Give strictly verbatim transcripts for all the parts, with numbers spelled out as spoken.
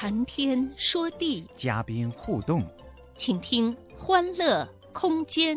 谈天说地， 嘉宾互动， 请听欢乐空间。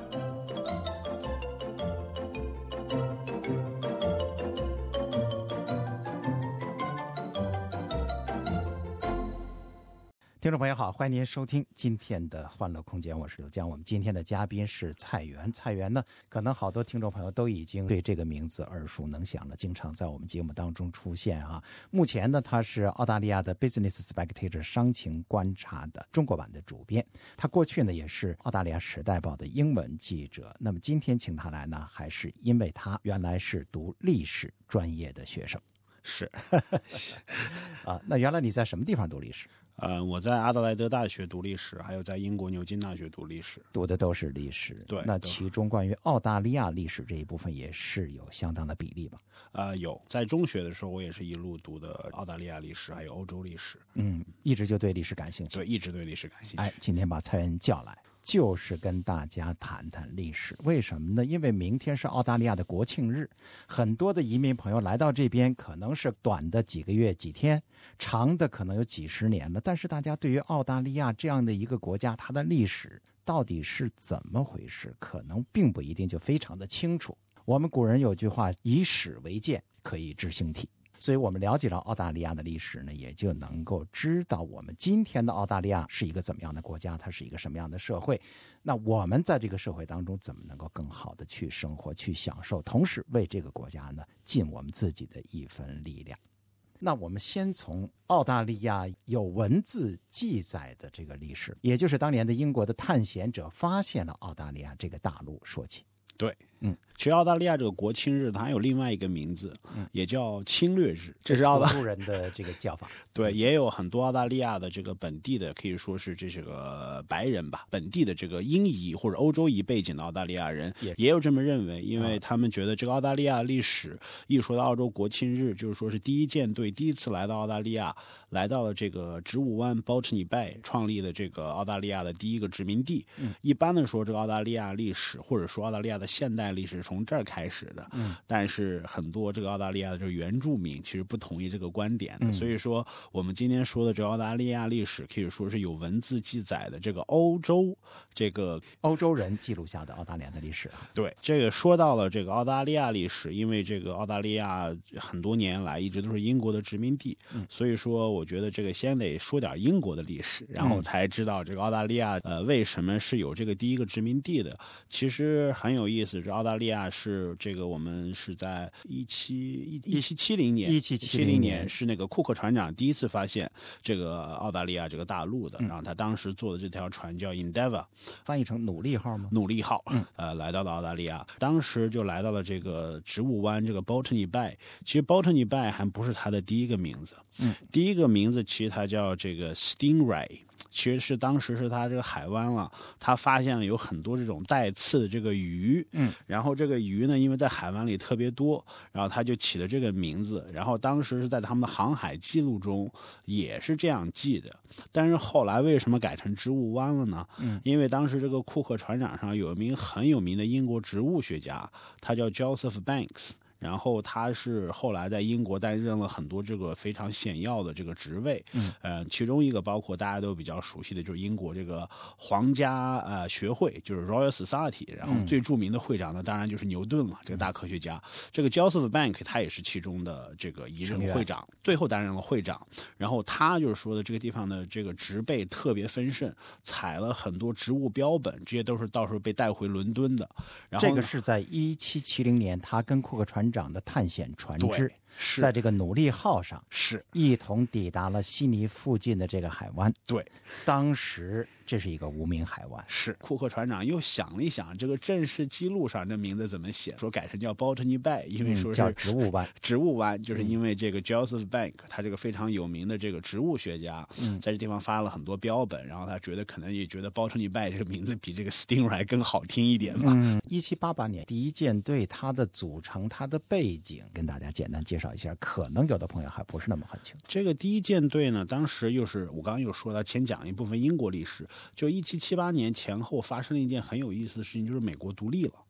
听众朋友好，欢迎您收听今天的欢乐空间，我是刘江。我们今天的嘉宾是蔡元。蔡元呢，可能好多听众朋友都已经对这个名字耳熟能详了，经常在我们节目当中出现啊。目前呢，他是澳大利亚的 Business Spectator 商情观察的中国版的主编，他过去呢也是澳大利亚时代报的英文记者。那么今天请他来呢，还是因为他原来是读历史专业的学生。 是啊，那原来你在什么地方读历史？ 呃，我在阿德莱德大学读历史，还有在英国牛津大学读历史， 读的都是历史。 对， 那其中关于澳大利亚历史这一部分也是有相当的比例吧？ 呃，有，在中学的时候，我也是一路读的澳大利亚历史，还有欧洲历史。 嗯，一直就对历史感兴趣。 对，一直对历史感兴趣。 哎，今天把蔡元叫来，就是跟大家谈谈历史。为什么呢？因为明天是澳大利亚的国庆日，很多的移民朋友来到这边，可能是短的几个月几天，长的可能有几十年了。但是大家对于澳大利亚这样的一个国家，它的历史到底是怎么回事，可能并不一定就非常的清楚。我们古人有句话，以史为鉴，可以知兴替。所以我们了解了澳大利亚的历史呢，也就能够知道我们今天的澳大利亚是一个怎么样的国家，它是一个什么样的社会。那我们在这个社会当中怎么能够更好的去生活，去享受，同时为这个国家呢尽我们自己的一份力量。那我们先从澳大利亚有文字记载的这个历史，也就是当年的英国的探险者发现了澳大利亚这个大陆说起。 对， 嗯， 其实澳大利亚这个国庆日它还有另外一个名字，嗯，也叫侵略日，这是澳大利亚人的这个叫法。 对，也有很多澳大利亚的这个本地的，可以说是这是个白人吧，本地的这个英裔或者欧洲裔背景的澳大利亚人也也有这么认为，因为他们觉得这个澳大利亚历史一说到澳洲国庆日，就是说是第一舰队第一次来到澳大利亚，来到了这个植物湾 Botany Bay， 创立的这个澳大利亚的第一个殖民地。嗯，一般的说，这个澳大利亚历史或者说澳大利亚的现代历史从这儿开始的。嗯，但是很多这个澳大利亚的这个原住民其实不同意这个观点的。嗯，所以说我们今天说的这个澳大利亚历史可以说是有文字记载的这个欧洲这个欧洲人记录下的澳大利亚的历史。 对，这个说到了这个澳大利亚历史，因为这个澳大利亚很多年来一直都是英国的殖民地。嗯，所以说我觉得这个先得说点英国的历史，然后才知道这个澳大利亚呃为什么是有这个第一个殖民地的。其实很有意思，这澳大利亚是这个我们是在一七一七七零年一七七零年是那个库克船长第一次发现这个澳大利亚这个大陆的，然后他当时坐的这条船叫 Endeavour， 翻译成努力号吗？ 努力号， 嗯， 呃，来到了澳大利亚，当时就来到了这个植物湾这个 Botany Bay。其实 Botany Bay 还不是他的第一个名字，嗯，第一个名字其实他叫这个 Stingray。其实是当时是他这个海湾了，他发现了有很多这种带刺的这个鱼，嗯，然后这个鱼呢，因为在海湾里特别多，然后他就起了这个名字，然后当时是在他们的航海记录中也是这样记的，但是后来为什么改成植物湾了呢？嗯，因为当时这个库克船长上有一名很有名的英国植物学家，他叫 Joseph Banks。然后他是后来在英国担任了很多这个非常显要的这个职位，嗯，呃，其中一个包括大家都比较熟悉的就是英国这个皇家呃学会，就是 Royal Society， 然后最著名的会长呢，当然就是牛顿了，这个大科学家。这个 Joseph Bank 他也是其中的这个一任会长，最后担任了会长。然后他就是说的这个地方的这个植被特别丰盛，采了很多植物标本，这些都是到时候被带回伦敦的。然后这个是在一七七零年，他跟库克船长的探险船只在这个努力号上是一同抵达了悉尼附近的这个海湾。 对， 当时这是一个无名海湾。 是库克船长又想了一想，这个正式记录上这名字怎么写，说改成叫 Botany Bay， 因为说是、 嗯、叫植物湾。 植物湾就是因为这个 Joseph Bank 他这个非常有名的这个植物学家，嗯，在这地方发了很多标本，然后他觉得可能也觉得 Botany Bay 这个名字比这个 Stingray 更好听一点嘛。 嗯，一七八八年第一舰队它的组成、它的背景，跟大家简单介绍一下，可能有的朋友还不是那么很清楚。 这个第一舰队呢，当时又是我刚刚又说到，先讲一部分英国历史，就一七七八年前后发生了一件很有意思的事情，就是美国独立了。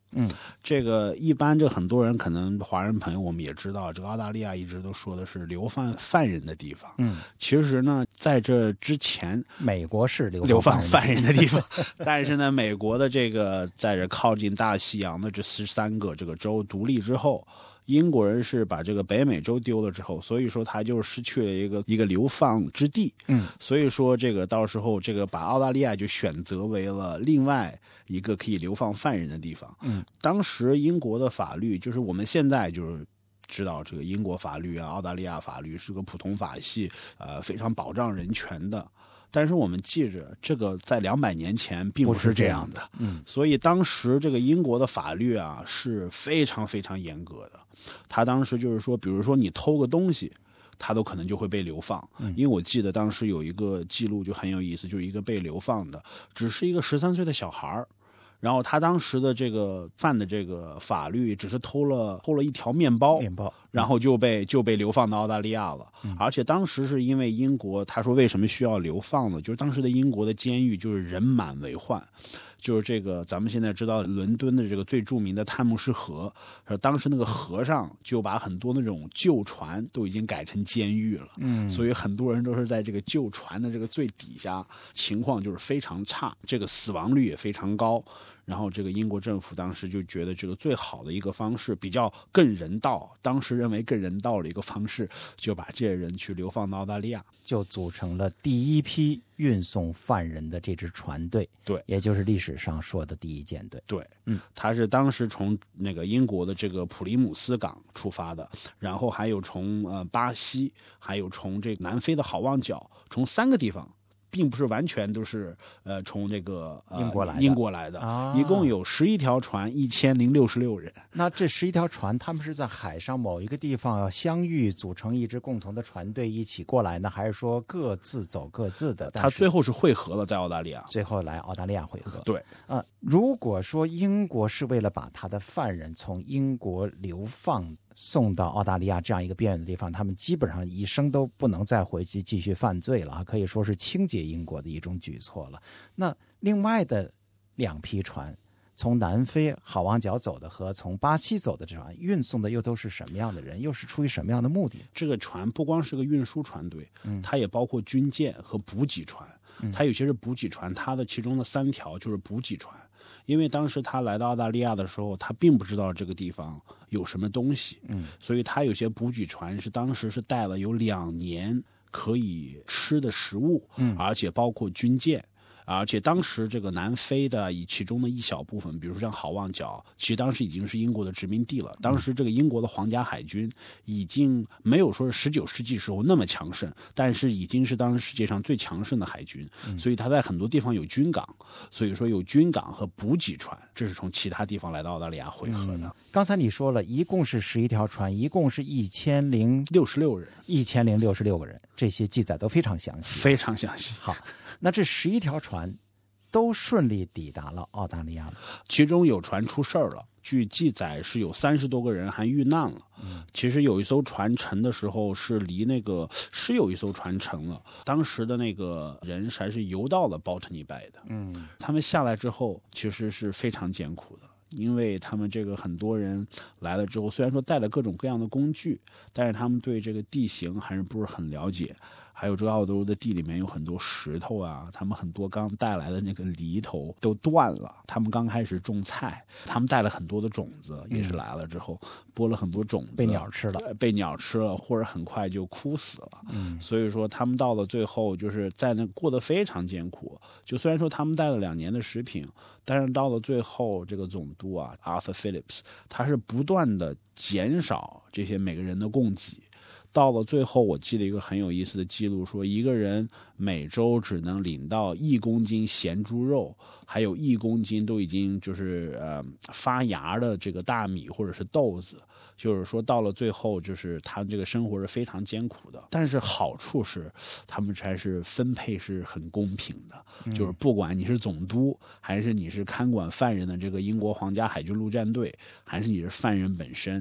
嗯，这个一般这很多人可能华人朋友我们也知道，这个澳大利亚一直都说的是流放犯人的地方。嗯，其实呢，在这之前， 美国是流流放犯人的地方，但是呢，美国的这个在这靠近大西洋的这十三个这个州独立之后。英国人是把这个北美洲丢了之后，所以说他就失去了一个一个流放之地。嗯，所以说这个到时候这个把澳大利亚就选择为了另外一个可以流放犯人的地方。嗯，当时英国的法律就是我们现在就是知道这个英国法律啊，澳大利亚法律是个普通法系，呃，非常保障人权的。但是我们记着，这个在两百年前并不是这样的，嗯，所以当时这个英国的法律啊是非常非常严格的。他当时就是说，比如说你偷个东西，他都可能就会被流放。嗯，因为我记得当时有一个记录就很有意思，就是一个被流放的，只是一个十三岁的小孩然后他当时的这个犯的这个法律只是偷了偷了一条面包， 面包， 然后就被就被流放到澳大利亚了。嗯、而且当时是因为英国，他说为什么需要流放呢？就是当时的英国的监狱就是人满为患。就是这个，咱们现在知道伦敦的这个最著名的泰晤士河，当时那个河上就把很多那种旧船都已经改成监狱了。嗯，所以很多人都是在这个旧船的这个最底下，情况就是非常差，这个死亡率也非常高。然后这个英国政府当时就觉得这个最好的一个方式，比较更人道，当时认为更人道的一个方式，就把这些人去流放到澳大利亚， 就组成了第一批运送犯人的这支船队。 对， 也就是历史上说的第一舰队。 对，嗯，他是当时从那个英国的这个普利姆斯港出发的，然后还有从呃巴西，还有从这个南非的好望角，从三个地方。并不是完全都是呃从这个、呃、 英国来的， 英国来的、啊、一共有十一条船，一千零六十六人。 那这十一条船，他们是在海上某一个地方要相遇，组成一支共同的船队一起过来呢，还是说各自走各自的？ 他最后是汇合了，在澳大利亚， 最后来澳大利亚汇合。 对， 呃，如果说英国是为了把他的犯人从英国流放送到澳大利亚这样一个边远的地方，他们基本上一生都不能再回去继续犯罪了，可以说是清洁英国的一种举措了。那另外的两批船，从南非好望角走的和从巴西走的这船，运送的又都是什么样的人，又是出于什么样的目的？ 这个船不光是个运输船队，嗯，它也包括军舰和补给船。嗯，它有些是补给船，它的其中的三条就是补给船。因为当时他来到澳大利亚的时候，他并不知道这个地方有什么东西，嗯，所以他有些补给船是当时是带了有两年可以吃的食物，嗯，而且包括军舰。而且当时这个南非的以其中的一小部分，比如说像好望角，其实当时已经是英国的殖民地了。当时这个英国的皇家海军已经没有说是十九世纪时候那么强盛，但是已经是当时世界上最强盛的海军，所以它在很多地方有军港，所以说有军港和补给船，这是从其他地方来到澳大利亚汇合的。嗯、 刚才你说了一共是十一条船，一共是一千零六十六人， 一千零六十六个人，这些记载都非常详细， 非常详细。 好，那这十一条船都顺利抵达了澳大利亚了， 其中有船出事儿了，据记载是有三十多个人还遇难了。嗯，其实有一艘船沉的时候是离那个是有一艘船沉了，当时的那个人还是游到了 Botany Bay 的。嗯，他们下来之后其实是非常艰苦的。因为他们这个很多人来了之后，虽然说带了各种各样的工具，但是他们对这个地形还是不是很了解。还有这个澳洲的地里面有很多石头啊，他们很多刚带来的那个犁头都断了。他们刚开始种菜，他们带了很多的种子，也是来了之后播了很多种子， 被鸟吃了， 被鸟吃了，或者很快就枯死了。嗯，所以说他们到了最后就是在那过得非常艰苦。就虽然说他们带了两年的食品，但是到了最后，这个总督啊 Arthur Phillips 他是不断的减少这些每个人的供给。到了最后，我记得一个很有意思的记录，说一个人每周只能领到一公斤咸猪肉，还有一公斤都已经就是呃发芽的这个大米或者是豆子。就是说到了最后，就是他们这个生活是非常艰苦的，但是好处是他们才是分配是很公平的，嗯、就是不管你是总督，还是你是看管犯人的这个英国皇家海军陆战队，还是你是犯人本身，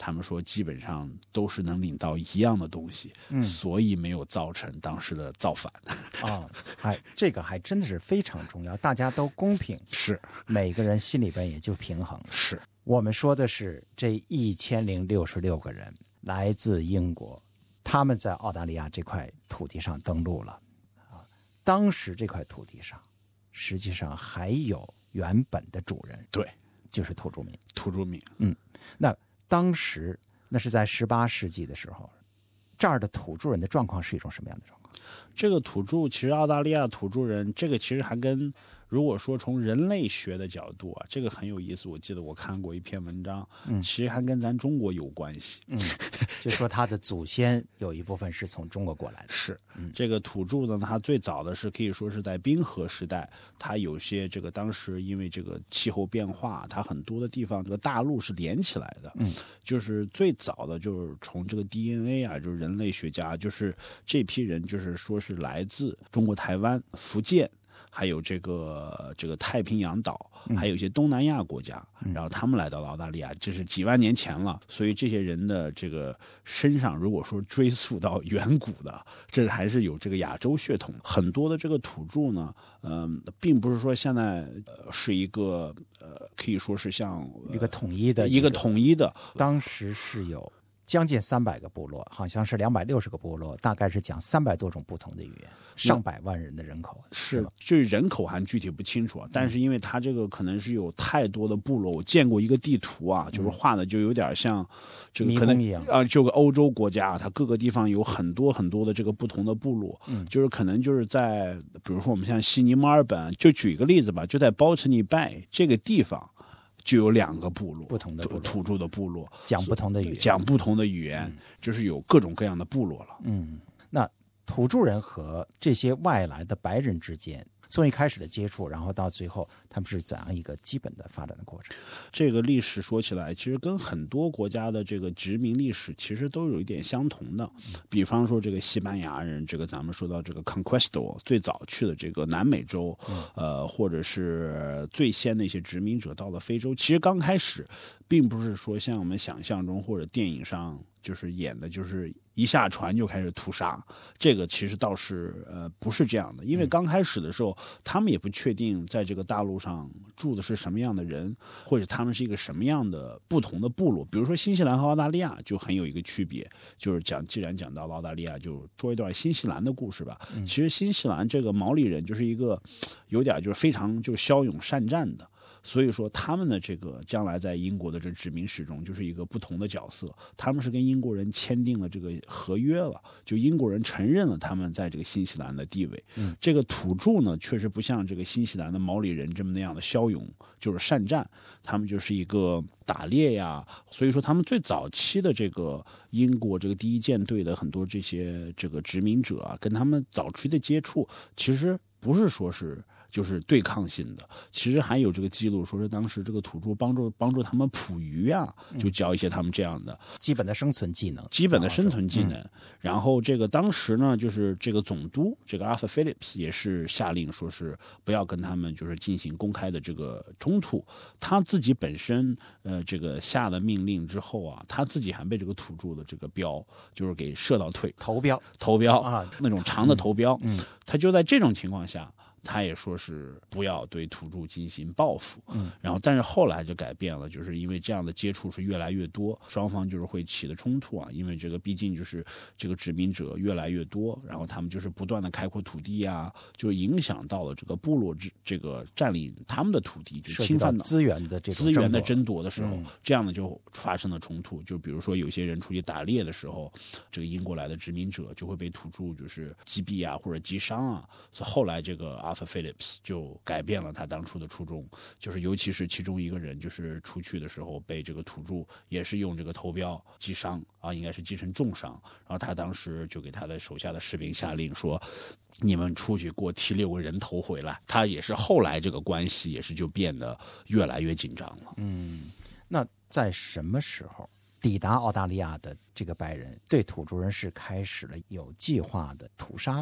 他们说基本上都是能领到一样的东西， 嗯， 所以没有造成当时的造反。 啊，哎，这个还真的是非常重要，大家都公平， 是每个人心里边也就平衡。 是， 我们说的是这一千零六十六个人来自英国，他们在澳大利亚这块土地上登陆了啊。当时这块土地上，实际上还有原本的主人， 对， 就是土著民。 土著民， 嗯，那当时那是在十八世纪的时候，这儿的土著人的状况是一种什么样的状况？ 这个土著其实澳大利亚土著人，这个其实还跟如果说从人类学的角度啊，这个很有意思。我记得我看过一篇文章，嗯，其实还跟咱中国有关系。 嗯，就说他的祖先有一部分是从中国过来的。 是， 嗯， 这个土著呢，它最早的是可以说是在冰河时代，它有些这个当时因为这个气候变化，它很多的地方这个大陆是连起来的。 嗯， 就是最早的就是从这个 D N A 啊，就是人类学家，就是这批人就是说是来自中国台湾、福建。还有这个这个太平洋岛，还有一些东南亚国家，嗯、然后他们来到了澳大利亚，这是几万年前了。所以这些人的这个身上，如果说追溯到远古的，这还是有这个亚洲血统。很多的这个土著呢，嗯、呃，并不是说现在、呃、是一个呃，可以说是像、呃、 一个统一的一个统一的， 当时是有将近三百个部落，好像是两百六十个部落，大概是讲三百多种不同的语言，上百万人的人口。 是，就是人口还具体不清楚，但是因为它这个可能是有太多的部落，我见过一个地图啊，就是画的就有点像这个可能迷宫一样啊，就个欧洲国家，它各个地方有很多很多的这个不同的部落，嗯，就是可能就是在比如说我们像悉尼、墨尔本，就举一个例子吧，就在 Botany Bay 这个地方。就有两个部落， 不同的部落土著的部落， 讲不同的语言， 讲不同的语言，嗯、就是有各种各样的部落了。 嗯，那土著人和这些外来的白人之间，从一开始的接触，然后到最后，他们是怎样一个基本的发展的过程？ 这个历史说起来，其实跟很多国家的这个殖民历史其实都有一点相同的。比方说，这个西班牙人，这个咱们说到这个 Conquistador 最早去的这个南美洲，呃，或者是最先的一些殖民者到了非洲，其实刚开始，并不是说像我们想象中或者电影上就是演的，就是一下船就开始屠杀。这个其实倒是呃不是这样的，因为刚开始的时候，他们也不确定在这个大陆上住的是什么样的人，或者他们是一个什么样的不同的部落。比如说新西兰和澳大利亚就很有一个区别，就是讲既然讲到了澳大利亚，就说一段新西兰的故事吧。嗯、其实新西兰这个毛利人就是一个有点就是非常就骁勇善战的。所以说他们的这个将来在英国的这殖民史中就是一个不同的角色，他们是跟英国人签订了这个合约了，就英国人承认了他们在这个新西兰的地位。嗯，这个土著呢确实不像这个新西兰的毛利人这么那样的骁勇，就是善战，他们就是一个打猎呀。所以说他们最早期的这个英国这个第一舰队的很多这些这个殖民者啊，跟他们早期的接触其实不是说是就是对抗性的，其实还有这个记录，说是当时这个土著帮助帮助他们捕鱼啊，就教一些他们这样的、 嗯、基本的生存技能， 基本的生存技能。嗯、然后这个当时呢，就是这个总督这个 Arthur Phillips 也是下令说是不要跟他们就是进行公开的这个冲突。他自己本身呃这个下了命令之后啊，他自己还被这个土著的这个标就是给射到腿， 头标头标啊， 那种长的头标。 嗯，嗯他就在这种情况下。他也说是不要对土著进行报复，嗯，然后但是后来就改变了，就是因为这样的接触是越来越多，双方就是会起的冲突啊，因为这个毕竟就是这个殖民者越来越多，然后他们就是不断的开阔土地啊，就影响到了这个部落这个占领他们的土地，就侵犯到资源的这种资源的争夺的时候， 嗯、 这样的就发生了冲突。就比如说有些人出去打猎的时候，这个英国来的殖民者就会被土著就是击毙啊或者击伤啊，所以后来这个Arthur Phillips 就改变了他当初的初衷，就是尤其是其中一个人就是出去的时候被这个土著也是用这个头标击伤啊，应该是击成重伤，然后他当时就给他的手下的士兵下令说，你们出去给我提六个人头回来。他也是后来这个关系也是就变得越来越紧张了。 嗯，那在什么时候抵达澳大利亚的这个白人对土著人是开始了有计划的屠杀了呢？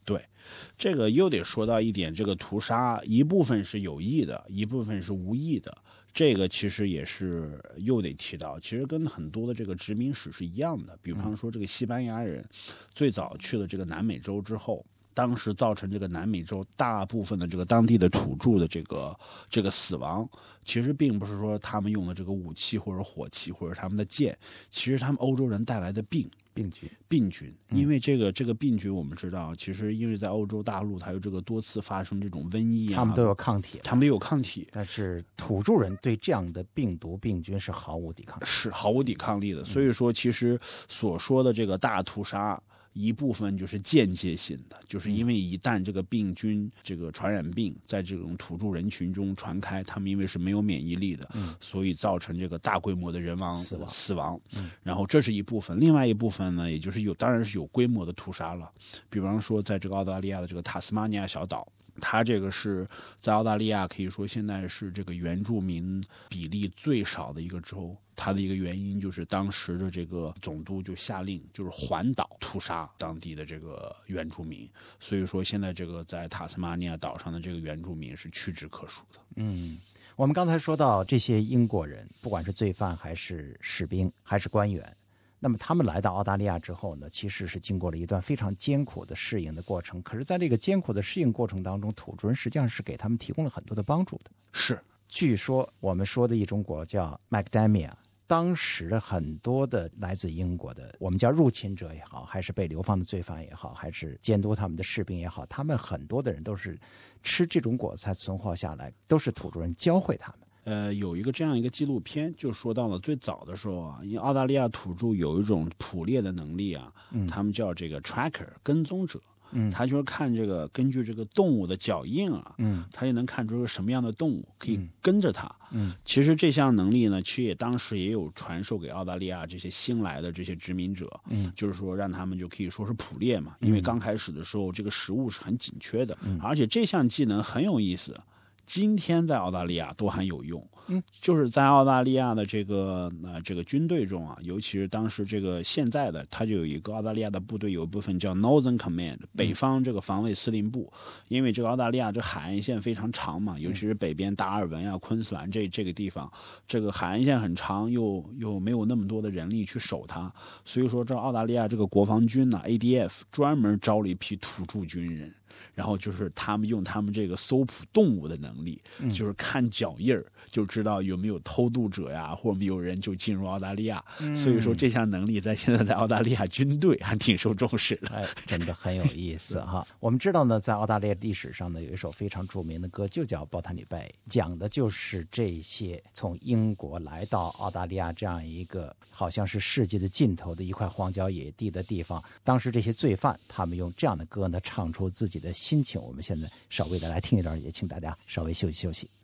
对，这个又得说到一点，这个屠杀一部分是有意的，一部分是无意的。这个其实也是又得提到，其实跟很多的这个殖民史是一样的。比方说，这个西班牙人最早去了这个南美洲之后，当时造成这个南美洲大部分的这个当地的土著的这个这个死亡，其实并不是说他们用的这个武器或者火器或者他们的剑，其实他们欧洲人带来的病。 病菌， 病菌，因为这个、嗯、这个病菌，我们知道，其实因为在欧洲大陆，它有这个多次发生这种瘟疫啊， 他们都有抗体， 他们都有抗体， 但是土著人对这样的病毒病菌是毫无抵抗力， 是毫无抵抗力的。所以说，其实所说的这个大屠杀，一部分就是间接性的，就是因为一旦这个病菌、这个传染病在这种土著人群中传开，他们因为是没有免疫力的，嗯、所以造成这个大规模的人亡死亡。 死亡。嗯、然后这是一部分，另外一部分呢，也就是有当然是有规模的屠杀了。比方说，在这个澳大利亚的这个塔斯马尼亚小岛。它这个是在澳大利亚可以说现在是这个原住民比例最少的一个州，它的一个原因就是当时的这个总督就下令就是环岛屠杀当地的这个原住民，所以说现在这个在塔斯马尼亚岛上的这个原住民是屈指可数的。 嗯，我们刚才说到这些英国人，不管是罪犯还是士兵还是官员，那么他们来到澳大利亚之后呢，其实是经过了一段非常艰苦的适应的过程。可是在这个艰苦的适应过程当中，土著人实际上是给他们提供了很多的帮助的。 是， 据说我们说的一种果叫 Macadamia， 当时很多的来自英国的，我们叫入侵者也好，还是被流放的罪犯也好，还是监督他们的士兵也好，他们很多的人都是吃这种果才存活下来，都是土著人教会他们。 呃，有一个这样一个纪录片，就说到了最早的时候啊，因为澳大利亚土著有一种捕猎的能力啊，嗯、他们叫这个 tracker 跟踪者，嗯，他就是看这个根据这个动物的脚印啊，嗯，他就能看出是什么样的动物可以跟着它，嗯，其实这项能力呢，其实也当时也有传授给澳大利亚这些新来的这些殖民者，嗯，就是说让他们就可以说是捕猎嘛，因为刚开始的时候这个食物是很紧缺的，嗯，而且这项技能很有意思。今天在澳大利亚都还有用，嗯，就是在澳大利亚的这个呃这个军队中啊，尤其是当时这个现在的，它就有一个澳大利亚的部队，有一部分叫 Northern Command 北方这个防卫司令部，因为这个澳大利亚这海岸线非常长嘛，尤其是北边达尔文啊、昆士兰这这个地方，这个海岸线很长，又又没有那么多的人力去守它，所以说这澳大利亚这个国防军呢 A D F 专门招了一批土著军人。然后就是他们用他们这个搜捕动物的能力，嗯、就是看脚印儿就知道有没有偷渡者呀，或者没有人就进入澳大利亚。嗯、所以说这项能力在现在在澳大利亚军队还挺受重视的。 哎，真的很有意思哈。我们知道呢，在澳大利亚历史上呢，有一首非常著名的歌，就叫《包塔尼拜》，讲的就是这些从英国来到澳大利亚这样一个好像是世界的尽头的一块荒郊野地的地方，当时这些罪犯他们用这样的歌呢，唱出自己的心情。我们现在稍微的来听一段，也请大家稍微休息休息。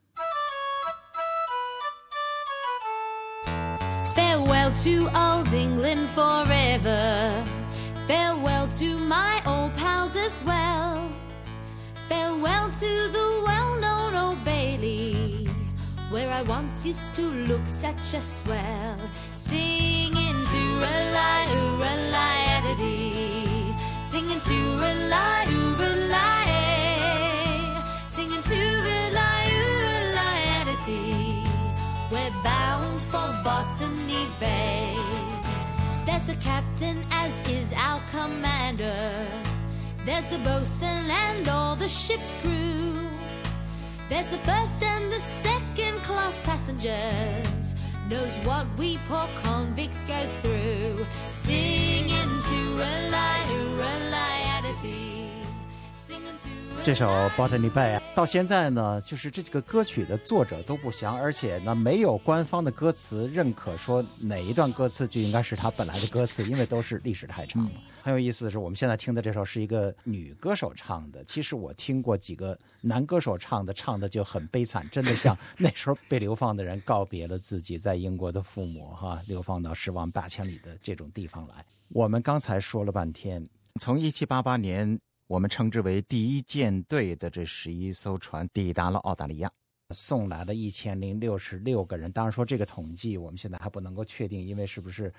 Farewell to old England forever, farewell to my old pals as well, farewell to the well-known Old Bailey, where I once used to look such a swell, singing to-ra-lie, oo-ra-lie-a-da-dee, singing to-ra-lie, oo-ra-lie, singing to-ra-lie, oo-ra-lie-a-da-dee. We're bound for Botany Bay. There's the captain as is our commander. There's the boatswain and all the ship's crew. There's the first and the second class passengers. Knows what we poor convicts goes through. Singing to-ra-lie, oo-ra-lie-a-da-dee. 这首《Botany Bay》到现在呢，就是这个歌曲的作者都不详，而且呢，没有官方的歌词认可说哪一段歌词就应该是他本来的歌词，因为都是历史太长了。嗯、很有意思的是，我们现在听的这首是一个女歌手唱的。其实我听过几个男歌手唱的，唱的就很悲惨，真的像那时候被流放的人告别了自己在英国的父母，哈，流放到十万八千里的这种地方来。我们刚才说了半天，从一七八八年。我们称之为第一舰队的这十一艘船抵达了澳大利亚，送来了一千零六十六个人。当然说这个统计我们现在还不能够确定，因为是不是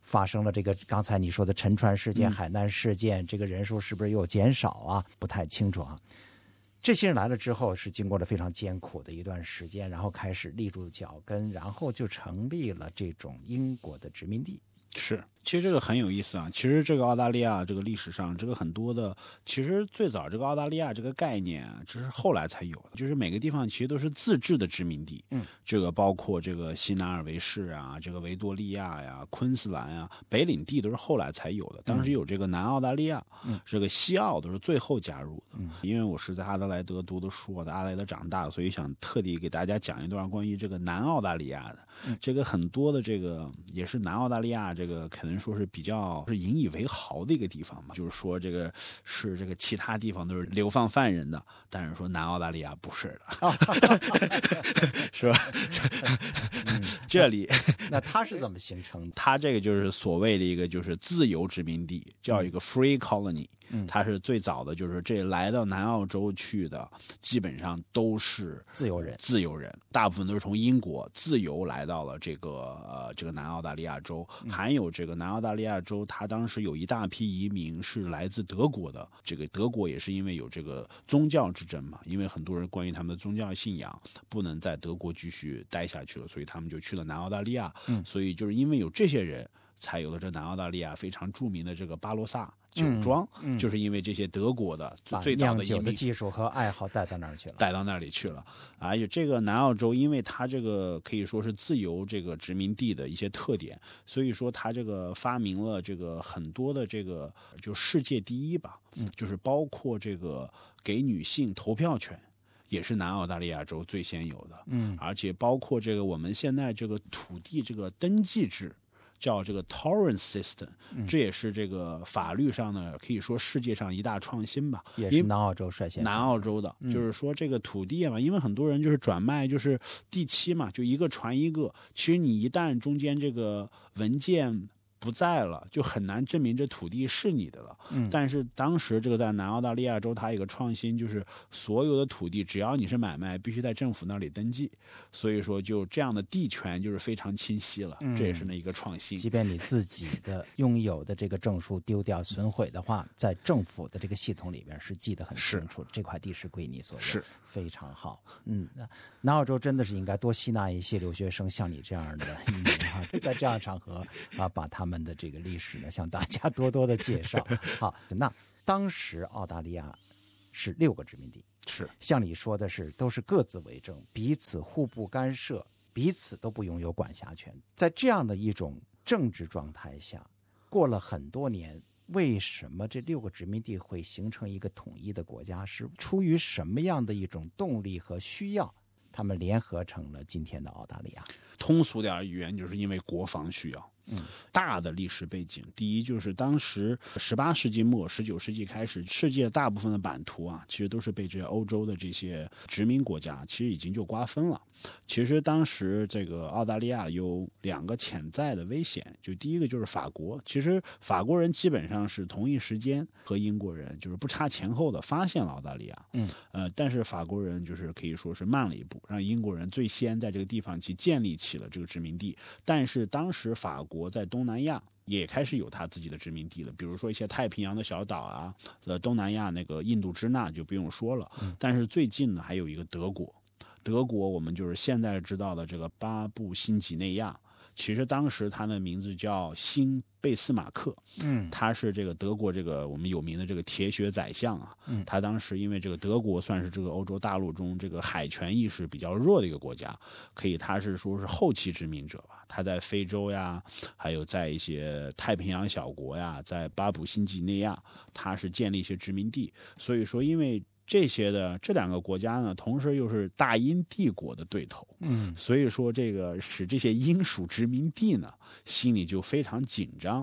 发生了这个刚才你说的沉船事件、 嗯、 海难事件，这个人数是不是又减少啊？不太清楚啊。这些人来了之后，是经过了非常艰苦的一段时间，然后开始立住脚跟，然后就成立了这种英国的殖民地。 是，其实这个很有意思啊。其实这个澳大利亚这个历史上，这个很多的，其实最早这个澳大利亚这个概念啊，这是后来才有的。就是每个地方其实都是自治的殖民地，嗯，这个包括这个西南尔维士啊，这个维多利亚呀、昆士兰啊、北领地都是后来才有的。当时有这个南澳大利亚，嗯，这个西澳都是最后加入的。嗯，因为我是在阿德莱德读的书，我在阿德莱德长大，所以想特地给大家讲一段关于这个南澳大利亚的。嗯，这个很多的这个也是南澳大利亚这个。这个可能说是比较是引以为豪的一个地方吧，就是说这个是这个其他地方都是流放犯人的，但是说南澳大利亚不是的，是吧？嗯、这里那它是怎么形成的？ 它这个就是所谓的一个就是自由殖民地，叫一个 free colony。嗯，它是最早的，就是这来到南澳洲去的，基本上都是自由人， 自由人，大部分都是从英国自由来到了这个呃这个南澳大利亚州，嗯、还有这个南澳大利亚州，它当时有一大批移民是来自德国的，这个德国也是因为有这个宗教之争嘛，因为很多人关于他们的宗教信仰不能在德国继续待下去了，所以他们就去了南澳大利亚，嗯，所以就是因为有这些人，才有了这南澳大利亚非常著名的这个巴罗萨酒庄，嗯嗯、就是因为这些德国的最早的酿酒的技术和爱好带到那儿去了， 带到那里去了。而且这个南澳洲，因为它这个可以说是自由这个殖民地的一些特点，所以说它这个发明了这个很多的这个就世界第一吧，嗯、就是包括这个给女性投票权。也是南澳大利亚州最先有的，嗯，而且包括这个我们现在这个土地这个登记制。叫这个 Torrens System，嗯、这也是这个法律上呢，可以说世界上一大创新吧。 也是南澳洲率先。 南澳洲的，嗯、就是说这个土地嘛，因为很多人就是转卖，就是地契嘛，就一个传一个。其实你一旦中间这个文件不在了，就很难证明这土地是你的了。嗯，但是当时这个在南澳大利亚州，它有一个创新，就是所有的土地，只要你是买卖，必须在政府那里登记。所以说，就这样的地权就是非常清晰了。嗯，这也是那一个创新。 即便你自己的拥有的这个证书丢掉、损毁的话，在政府的这个系统里面是记得很清楚，这块地是归你所有。 是， 非常好。嗯，那南澳洲真的是应该多吸纳一些留学生，像你这样的移民啊，在这样的场合啊，把他们的这个历史呢向大家多多的介绍。好，那当时澳大利亚是六个殖民地， 是像你说的是都是各自为政，彼此互不干涉，彼此都不拥有管辖权。在这样的一种政治状态下，过了很多年，为什么这六个殖民地会形成一个统一的国家？是出于什么样的一种动力和需要，他们联合成了今天的澳大利亚？ 通俗点语言，就是因为国防需要。嗯，大的历史背景，第一就是当时十八世纪末、十九世纪开始，世界大部分的版图啊，其实都是被这些欧洲的这些殖民国家，其实已经就瓜分了。其实当时这个澳大利亚有两个潜在的危险，就第一个就是法国。其实法国人基本上是同一时间和英国人，就是不差前后的发现了澳大利亚。嗯，呃，但是法国人就是可以说是慢了一步，让英国人最先在这个地方去建立起了这个殖民地。但是当时法国在东南亚也开始有他自己的殖民地了，比如说一些太平洋的小岛啊，呃，东南亚那个印度支那就不用说了。嗯、但是最近呢，还有一个德国。德国我们就是现在知道的这个巴布新几内亚，其实当时它的名字叫新贝斯马克，嗯，他是这个德国这个我们有名的这个铁血宰相啊，嗯，他当时因为这个德国算是这个欧洲大陆中这个海权意识比较弱的一个国家，可以他是说是后期殖民者吧，他在非洲呀，还有在一些太平洋小国呀，在巴布新几内亚，他是建立一些殖民地，所以说因为这些的这两个国家呢，同时又是大英帝国的对头，嗯，所以说这个使这些英属殖民地呢，心里就非常紧张，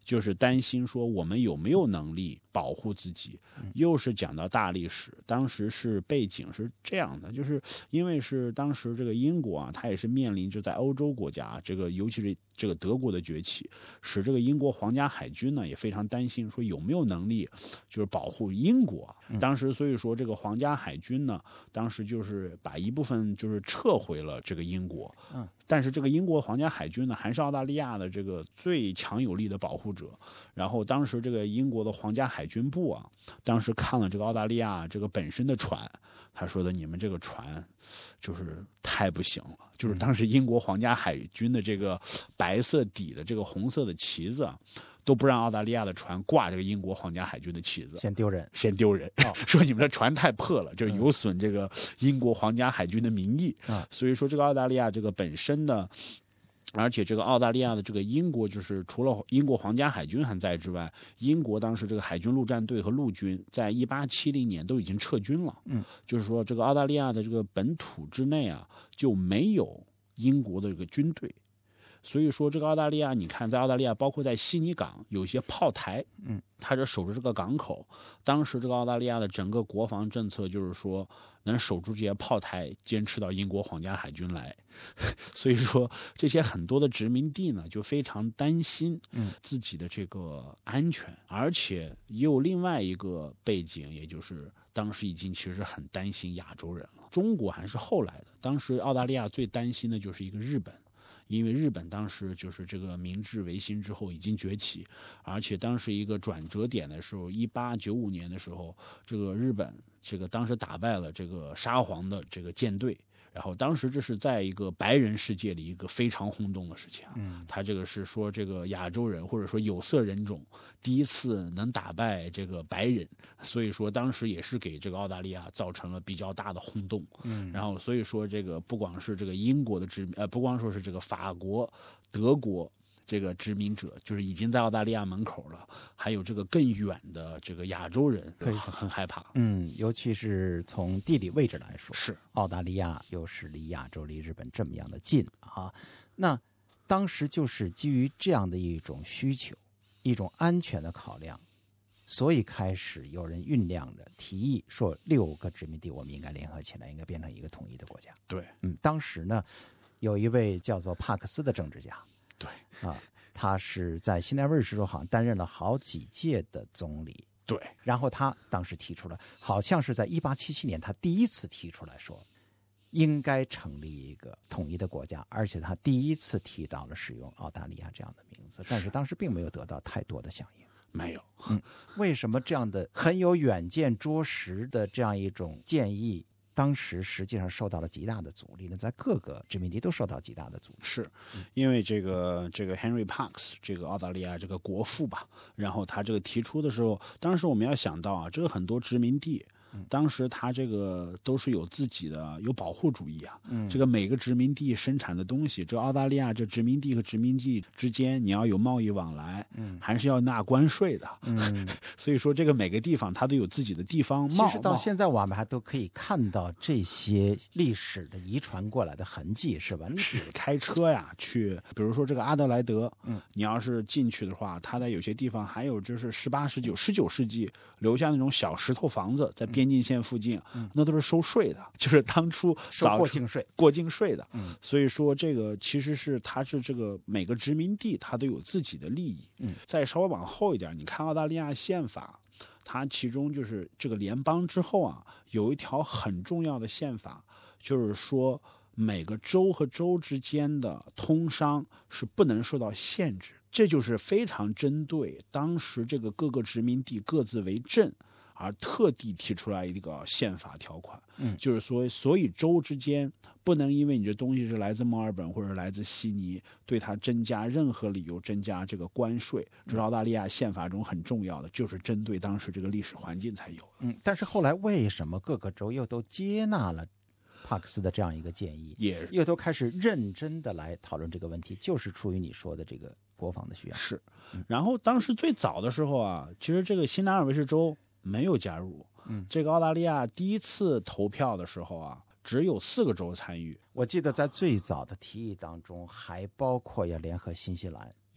就是担心说我们有没有能力保护自己。又是讲到大历史，当时是背景是这样的，就是因为是当时这个英国啊，它也是面临就在欧洲国家，这个尤其是这个德国的崛起，使这个英国皇家海军呢也非常担心，说有没有能力就是保护英国。当时所以说这个皇家海军呢，当时就是把一部分就是撤回了这个英国。嗯，但是这个英国皇家海军呢，还是澳大利亚的这个最强有力的保护者。然后当时这个英国的皇家海军部啊，当时看了这个澳大利亚这个本身的船，他说的你们这个船就是太不行了，就是当时英国皇家海军的这个白色底的这个红色的旗子啊，都不让澳大利亚的船挂这个英国皇家海军的旗子， 先丢人， 先丢人，哦、说你们的船太破了，就是有损这个英国皇家海军的名义。嗯、所以说这个澳大利亚这个本身的。而且这个澳大利亚的这个英国，就是除了英国皇家海军还在之外，英国当时这个海军陆战队和陆军在一八七零年都已经撤军了。嗯，就是说这个澳大利亚的这个本土之内啊，就没有英国的这个军队。所以说这个澳大利亚，你看在澳大利亚，包括在悉尼港有一些炮台，嗯，它这守着这个港口。当时这个澳大利亚的整个国防政策就是说，能守住这些炮台，坚持到英国皇家海军来。所以说这些很多的殖民地呢，就非常担心自己的这个安全，嗯、而且也有另外一个背景，也就是当时已经其实很担心亚洲人了。中国还是后来的，当时澳大利亚最担心的就是一个日本。因为日本当时就是这个明治维新之后已经崛起，而且当时一个转折点的时候，一八九五年的时候，这个日本这个当时打败了这个沙皇的这个舰队。然后当时这是在一个白人世界里一个非常轰动的事情啊，嗯，他这个是说这个亚洲人或者说有色人种第一次能打败这个白人，所以说当时也是给这个澳大利亚造成了比较大的轰动，嗯，然后所以说这个不光是这个英国的殖民，呃，不光说是这个法国、德国。这个殖民者就是已经在澳大利亚门口了，还有这个更远的这个亚洲人很很害怕。 嗯，尤其是从地理位置来说， 是澳大利亚又是离亚洲、离日本这么样的近啊。那当时就是基于这样的一种需求，一种安全的考量，所以开始有人酝酿着提议说，六个殖民地我们应该联合起来，应该变成一个统一的国家。 对， 嗯，当时呢，有一位叫做帕克斯的政治家。 对啊，他是在新南威尔士州好像担任了好几届的总理。 对， 然后他当时提出了，好像是在一八七七年，他第一次提出来说，应该成立一个统一的国家，而且他第一次提到了使用澳大利亚这样的名字，但是当时并没有得到太多的响应。 没有， 嗯，为什么这样的很有远见卓识的这样一种建议？当时实际上受到了极大的阻力呢，在各个殖民地都受到极大的阻力。 是因为这个这个 Henry Parkes 这个澳大利亚这个国父吧，然后他这个提出的时候，当时我们要想到啊，这个很多殖民地。当时他这个都是有自己的有保护主义啊，嗯，这个每个殖民地生产的东西，这澳大利亚这殖民地和殖民地之间你要有贸易往来，嗯，还是要纳关税的，嗯，所以说这个每个地方它都有自己的地方贸。 其实到现在我们还都可以看到这些历史的遗传过来的痕迹，是吧？ 是开车呀去，比如说这个阿德莱德，嗯，你要是进去的话，它在有些地方还有就是十八、十九、十九世纪留下那种小石头房子在边境线附近，嗯、那都是收税的，就是当初收过境税、 过境税的。嗯，所以说这个其实是它是这个每个殖民地它都有自己的利益。嗯，再稍微往后一点，你看澳大利亚宪法，它其中就是这个联邦之后啊，有一条很重要的宪法，就是说每个州和州之间的通商是不能受到限制。这就是非常针对当时这个各个殖民地各自为政而特地提出来一个宪法条款，嗯，就是说，所以州之间不能因为你这东西是来自墨尔本或者来自悉尼，对它增加任何理由增加这个关税。这是澳大利亚宪法中很重要的，就是针对当时这个历史环境才有。 嗯，但是后来为什么各个州又都接纳了帕克斯的这样一个建议， 也又都开始认真的来讨论这个问题，就是出于你说的这个国防的需要。 是，然后当时最早的时候啊，其实这个新南威尔士州没有加入，嗯，这个澳大利亚第一次投票的时候啊，只有四个州参与。 我记得在最早的提议当中，还包括要联合新西兰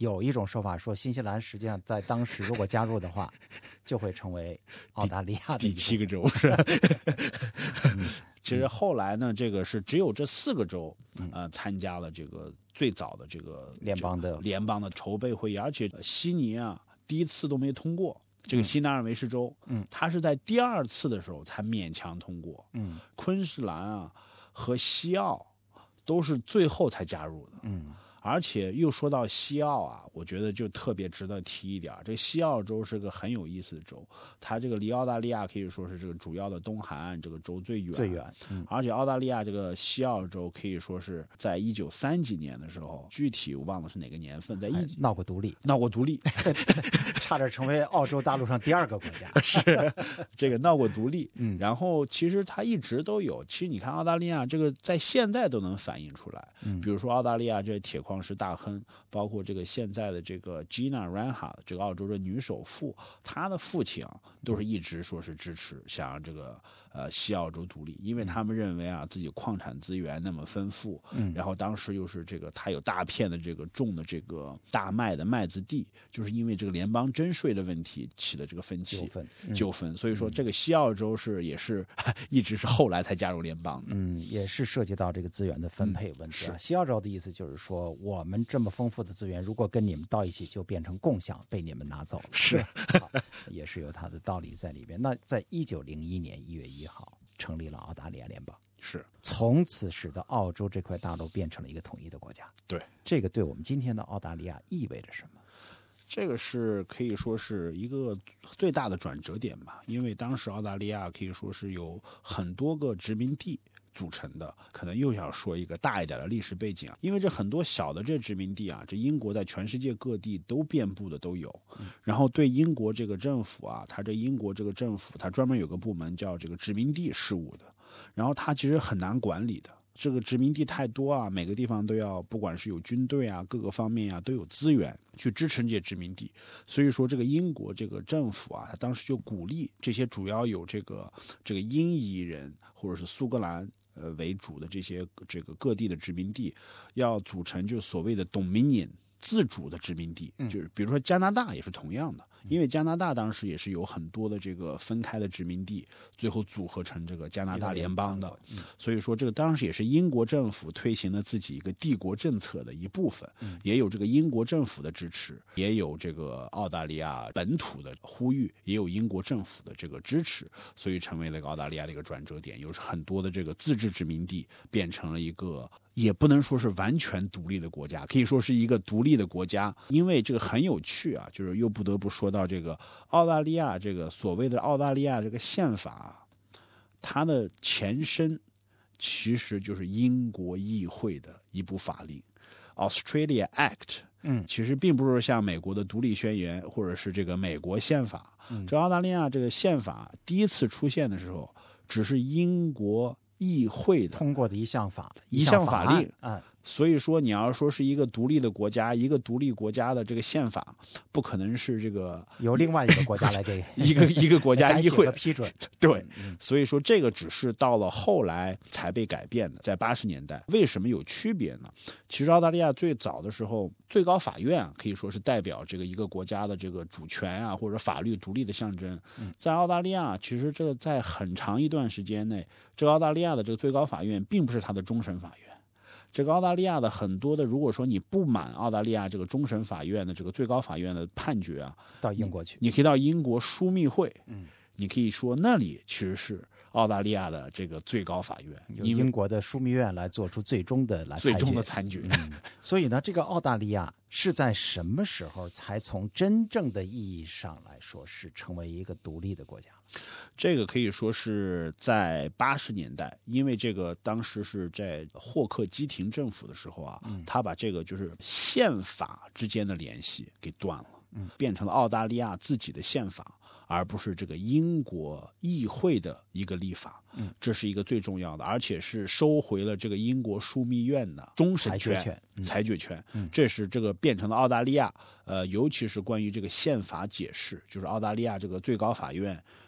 有一种说法说，新西兰实际上在当时如果加入的话，就会成为澳大利亚的第七个州是吧？其实后来呢，这个是只有这四个州呃参加了这个最早的这个联邦的联邦的筹备会议，而且悉尼啊第一次都没通过。这个西南尔维士州，嗯，它是在第二次的时候才勉强通过，嗯，昆士兰啊和西澳都是最后才加入的，嗯。而且又说到西澳啊，我觉得就特别值得提一点，这西澳洲是个很有意思的州，它这个离澳大利亚可以说是这个主要的东海岸这个州最远， 最远。嗯、 而且澳大利亚这个西澳洲可以说是在一九三几年的时候，具体我忘了是哪个年份，在一闹过独立， 闹过独立， 差点成为澳洲大陆上第二个国家。 是这个闹过独立，嗯，然后其实它一直都有。其实你看澳大利亚这个在现在都能反映出来，嗯，比如说澳大利亚这铁矿。矿石大亨，包括这个现在的这个 Gina Rinehart 这个澳洲的女首富，她的父亲啊，都是一直说是支持想让这个呃西澳洲独立，因为他们认为啊自己矿产资源那么丰富，嗯，然后当时又是这个他有大片的这个种的这个大麦的麦子地，就是因为这个联邦征税的问题起的这个分歧纠纷， 嗯、纠纷，所以说这个西澳洲是也是一直是后来才加入联邦的， 嗯，也是涉及到这个资源的分配问题啊。嗯、西澳洲的意思就是说，我们这么丰富的资源，如果跟你们到一起，就变成共享，被你们拿走了。 是， 也是有它的道理在里边。那在一九零一年一月一号成立了澳大利亚联邦， 是从此使得澳洲这块大陆变成了一个统一的国家。 对， 这个对我们今天的澳大利亚意味着什么？ 这个是可以说是一个最大的转折点吧，因为当时澳大利亚可以说是有很多个殖民地组成的，可能又想说一个大一点的历史背景啊，因为这很多小的这殖民地啊，这英国在全世界各地都遍布的都有，然后对英国这个政府啊，它这英国这个政府，它专门有个部门叫这个殖民地事务的，然后它其实很难管理的。这个殖民地太多啊，每个地方都要，不管是有军队啊，各个方面啊，都有资源去支撑这些殖民地。所以说，这个英国这个政府啊，他当时就鼓励这些主要有这个这个英裔人或者是苏格兰呃为主的这些这个各地的殖民地，要组成就所谓的 Dominion 自主的殖民地，就是比如说加拿大也是同样的。因为加拿大当时也是有很多的这个分开的殖民地，最后组合成这个加拿大联邦的，所以说这个当时也是英国政府推行了自己一个帝国政策的一部分，也有这个英国政府的支持，也有这个澳大利亚本土的呼吁，也有英国政府的这个支持，所以成为了澳大利亚的一个转折点，有很多的这个自治殖民地变成了一个也不能说是完全独立的国家，可以说是一个独立的国家。因为这个很有趣啊，就是又不得不说到这个澳大利亚这个所谓的澳大利亚这个宪法，它的前身其实就是英国议会的一部法令 Australia Act， 嗯，其实并不是像美国的独立宣言或者是这个美国宪法，嗯，这澳大利亚这个宪法第一次出现的时候，只是英国议会的通过的一项法一项法令啊、嗯， 所以说你要说是一个独立的国家，一个独立国家的这个宪法，不可能是这个由另外一个国家来给一个一个国家议会批准。 对，所以说这个只是到了后来才被改变的，在八十年代。为什么有区别呢？其实澳大利亚最早的时候，最高法院啊可以说是代表这个一个国家的这个主权啊或者法律独立的象征。在澳大利亚，其实这个在很长一段时间内，这个澳大利亚的这个最高法院并不是它的终审法院。这个澳大利亚的很多的，如果说你不满澳大利亚这个终审法院的这个最高法院的判决啊， 到英国去， 你可以到英国枢密会，嗯，你可以说那里其实是澳大利亚的这个最高法院， 由英国的枢密院来做出最终的来最终的裁决。 嗯、所以呢，这个澳大利亚是在什么时候才从真正的意义上来说是成为一个独立的国家？ 这个可以说是在八十年代，因为这个当时是在霍克基廷政府的时候啊，嗯、他把这个就是宪法之间的联系给断了，嗯、变成了澳大利亚自己的宪法，而不是这个英国议会的一个立法，嗯，这是一个最重要的，而且是收回了这个英国枢密院的终审权、裁决权，嗯、裁决权，嗯，这是这个变成了澳大利亚，呃，尤其是关于这个宪法解释，就是澳大利亚这个最高法院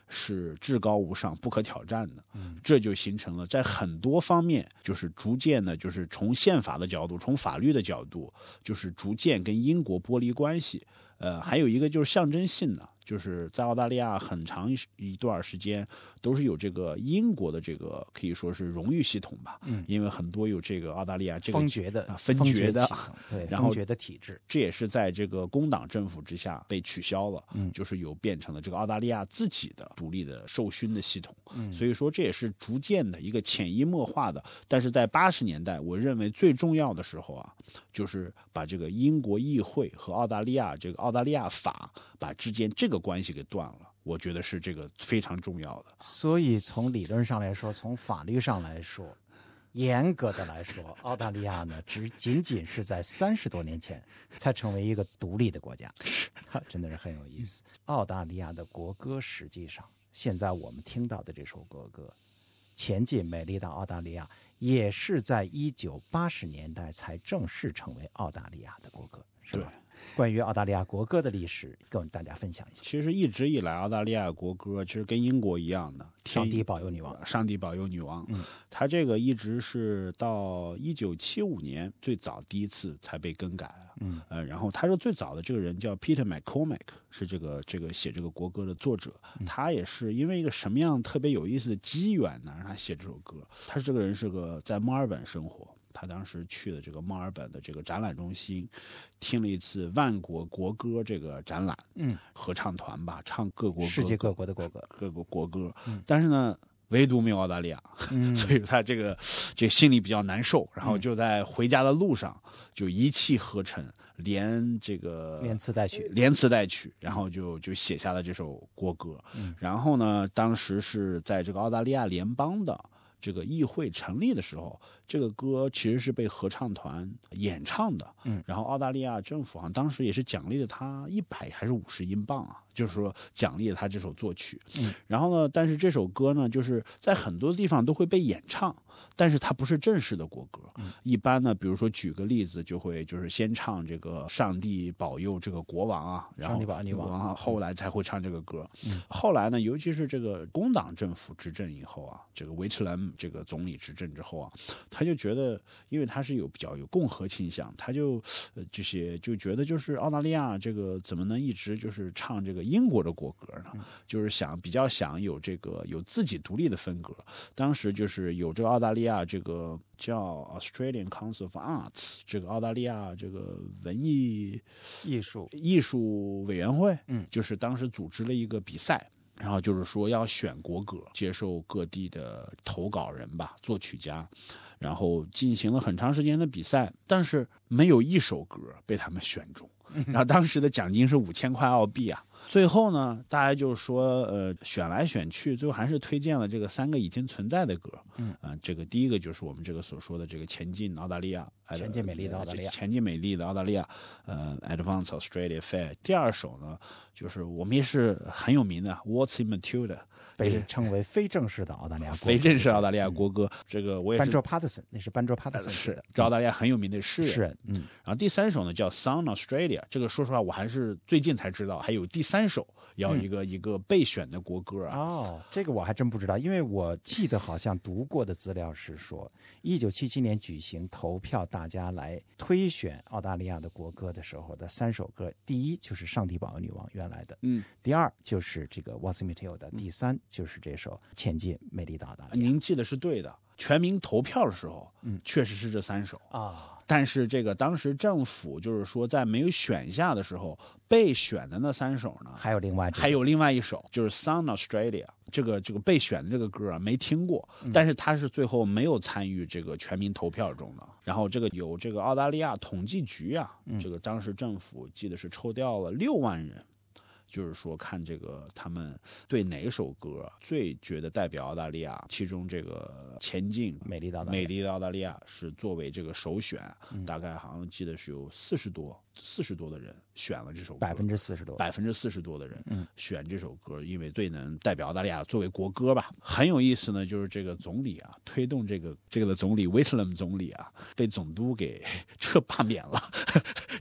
是至高无上、不可挑战的。嗯，这就形成了在很多方面，就是逐渐的，就是从宪法的角度、从法律的角度，就是逐渐跟英国剥离关系。呃，还有一个就是象征性的，就是在澳大利亚很长一段时间都是有这个英国的这个可以说是荣誉系统吧，嗯，因为很多有这个澳大利亚这个封爵的、 啊、封爵的， 对， 然后封爵的体制， 这也是在这个工党政府之下被取消了，嗯，就是有变成了这个澳大利亚自己的独立的授勋的系统，嗯，所以说这也是逐渐的一个潜移默化的，但是在八十年代，我认为最重要的时候啊，就是把这个英国议会和澳大利亚这个澳大利亚法把之间这个关系给断了。我觉得是这个非常重要的。 所以从理论上来说，从法律上来说，严格的来说，澳大利亚呢只仅仅是在三十多年前才成为一个独立的国家，真的是很有意思。澳大利亚的国歌实际上现在我们听到的这首国歌《前进美丽的澳大利亚》也是在一九八十年代才正式成为澳大利亚的国歌，是吧？关于澳大利亚国歌的历史，跟大家分享一下。 其实一直以来，澳大利亚国歌其实跟英国一样的， 上帝保佑女王， 上帝保佑女王。嗯，它这个一直是到一九七五年最早第一次才被更改。嗯，呃，然后他是最早的这个人叫 Peter McCormack， 是这个这个写这个国歌的作者。嗯、他也是因为一个什么样特别有意思的机缘呢，让他写这首歌。他这个人是个在墨尔本生活。他当时去了这个墨尔本的这个展览中心，听了一次万国国歌这个展览，嗯，合唱团吧，唱各国歌世界各国的国歌， 各国国歌，嗯、但是呢，唯独没有澳大利亚，嗯、所以他这个这个心里比较难受，然后就在回家的路上就一气呵成，连这个连词带曲， 连词带曲，然后就就写下了这首国歌。嗯、然后呢，当时是在这个澳大利亚联邦的这个议会成立的时候，这个歌其实是被合唱团演唱的，嗯，然后澳大利亚政府好像当时也是奖励了他一百还是五十英镑啊，就是说奖励了他这首作曲，嗯，然后呢，但是这首歌呢，就是在很多地方都会被演唱，但是它不是正式的国歌，嗯，一般呢，比如说举个例子，就会就是先唱这个上帝保佑这个国王啊，然后上帝保佑女王， 后来才会唱这个歌，嗯，后来呢，尤其是这个工党政府执政以后啊，这个维特兰这个总理执政之后啊，他就觉得，因为他是有比较有共和倾向，他就呃这些就觉得就是澳大利亚这个怎么能一直就是唱这个英国的国歌呢？嗯、就是想比较想有这个有自己独立的风格。当时就是有这个澳大利亚这个叫 Australian Council of Arts 这个澳大利亚这个文艺艺术艺术委员会，嗯，就是当时组织了一个比赛。然后就是说要选国歌，接受各地的投稿人吧，作曲家，然后进行了很长时间的比赛，但是没有一首歌被他们选中。然后当时的奖金是五千块澳币啊。最后呢，大家就说，呃，选来选去，最后还是推荐了这个三个已经存在的歌。嗯啊、呃，这个第一个就是我们这个所说的这个前进澳大利亚， 前进美丽的澳大利亚， 前进美丽的澳大利亚，呃 ，Advance Australia Fair。第二首呢，就是我们也是很有名的 What's in Matilda， 被称为非正式的澳大利亚国歌， 非正式澳大利亚国歌。嗯、这个我也是。 班卓帕特森，那是班卓帕特森是，这澳大利亚很有名的诗人。 诗人，嗯。 然后第三首呢叫 Song Australia， 这个说实话我还是最近才知道，还有第三首要一个、嗯、一个备选的国歌啊。 哦，这个我还真不知道，因为我记得好像读过的资料是说，一九七七年举行投票，大家来推选澳大利亚的国歌的时候的三首歌，第一就是《上帝保佑女王》原来的，嗯，第二就是这个 What's in Matilda， 第三就是这首《前进美丽的澳大利亚》。 您记得是对的，全民投票的时候，嗯，确实是这三首啊。但是这个当时政府就是说，在没有选下的时候，被选的那三首呢， 还有另外、这个、 还有另外一首，就是 Song Australia， 这个这个被选的这个歌啊，没听过，但是他是最后没有参与这个全民投票中的。然后这个有这个澳大利亚统计局啊，嗯、这个当时政府记得是抽调了六万人。就是说看这个他们对哪首歌最觉得代表澳大利亚，其中这个前进美丽的美丽的澳大利亚是作为这个首选，嗯、大概好像记得是有四十多四十多的人选了这首歌， 百分之四十多百分之四十多的人，嗯、选这首歌，因为最能代表澳大利亚作为国歌吧。很有意思呢，就是这个总理啊，推动这个这个的总理威特兰总理啊，被总督给撤罢免了。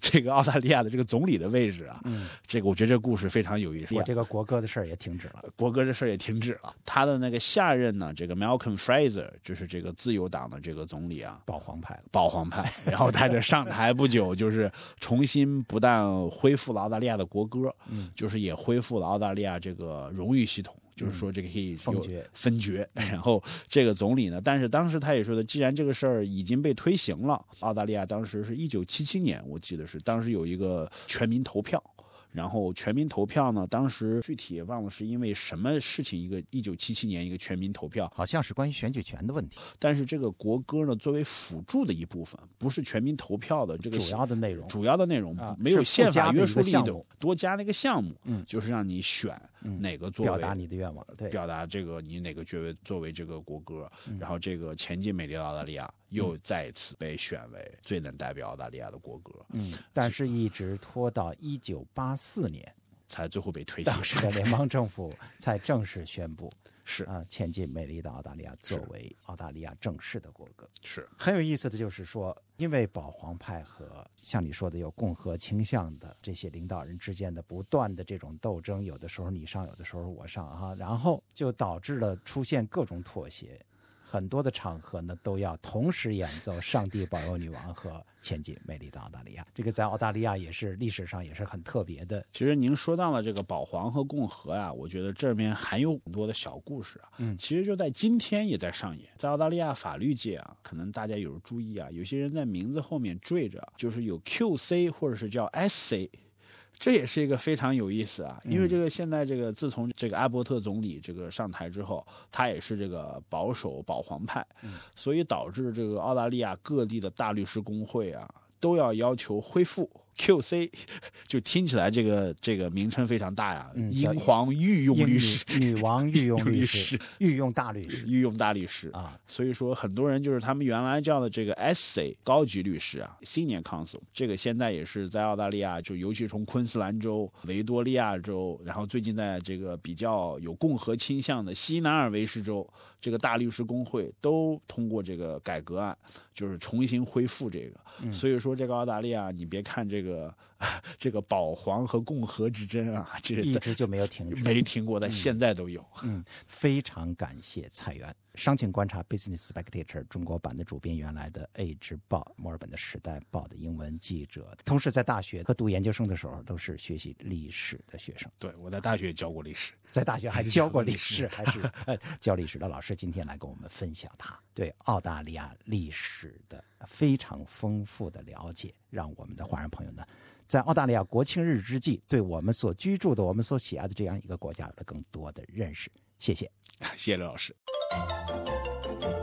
这个澳大利亚的这个总理的位置啊。嗯，这个我觉得这个故事非常有意思。 我这个国歌的事儿也停止了， 国歌这事儿也停止了。他的那个下任呢，这个 Malcolm Fraser 就是这个自由党的这个总理啊， 保皇派了， 保皇派。然后他这上台不久，就是重新不但恢复了澳大利亚的国歌，嗯，就是也恢复了澳大利亚这个荣誉系统。就是说这个可以封爵分爵，然后这个总理呢，但是当时他也说的，既然这个事儿已经被推行了，澳大利亚当时是一九七七年，我记得是当时有一个全民投票。然后全民投票呢，当时具体也忘了是因为什么事情，一个一九七七年一个全民投票， 好像是关于选举权的问题。 但是这个国歌呢，作为辅助的一部分，不是全民投票的这个主要的内容， 主要的内容、 啊、 没有宪法约束力的， 多加了一个项目， 嗯， 就是让你选哪个作为、 嗯、表达你的愿望，对， 表达这个你哪个作为作为这个国歌、 嗯， 然后这个前进美丽的澳大利亚又再一次被选为最能代表澳大利亚的国歌， 嗯，但是一直拖到一九八四年。 才最后被推行， 当时的联邦政府才正式宣布是啊，前进美丽的澳大利亚作为澳大利亚正式的国歌。 是很有意思的就是说，因为保皇派和像你说的有共和倾向的这些领导人之间的不断的这种斗争，有的时候你上，有的时候我上啊，然后就导致了出现各种妥协。很多的场合呢，都要同时演奏《上帝保佑女王》和《前进美丽的澳大利亚》。这个在澳大利亚也是历史上也是很特别的。 其实您说到了这个保皇和共和啊，我觉得这边还有很多的小故事啊。 嗯， 其实就在今天也在上演。在澳大利亚法律界啊，可能大家有注意啊，有些人在名字后面缀着就是有 Q C 或者是叫 S C。这也是一个非常有意思啊，因为这个现在这个自从这个阿伯特总理这个上台之后，他也是这个保守保皇派，所以导致这个澳大利亚各地的大律师公会啊，都要要求恢复 Q C， 就听起来这个这个名称非常大呀， 嗯、 英皇御用律师， 女王御用律师，御用大律师， 御用大律师啊。 所以说，很多人就是他们原来叫的这个 S C 高级律师啊 ，Senior Counsel， 这个现在也是在澳大利亚，就尤其从昆士兰州、维多利亚州，然后最近在这个比较有共和倾向的西南尔维斯州，这个大律师工会都通过这个改革案，就是重新恢复这个。 嗯、 所以说，这个澳大利亚，你别看这个这个保皇和共和之争啊，这一直就没有停止， 没停过，但现在都有。 嗯，嗯非常感谢蔡元。商情观察 Business Spectator 中国版的主编，原来的 Age 报墨尔本的时代报的英文记者，同时在大学和读研究生的时候都是学习历史的学生。 对，我在大学教过历史， 在大学还教过历史，还是教历史的老师，今天来跟我们分享他对澳大利亚历史的非常丰富的了解，让我们的华人朋友呢，在澳大利亚国庆日之际，对我们所居住的、我们所喜爱的这样一个国家有了更多的认识。谢谢， 谢谢刘老师。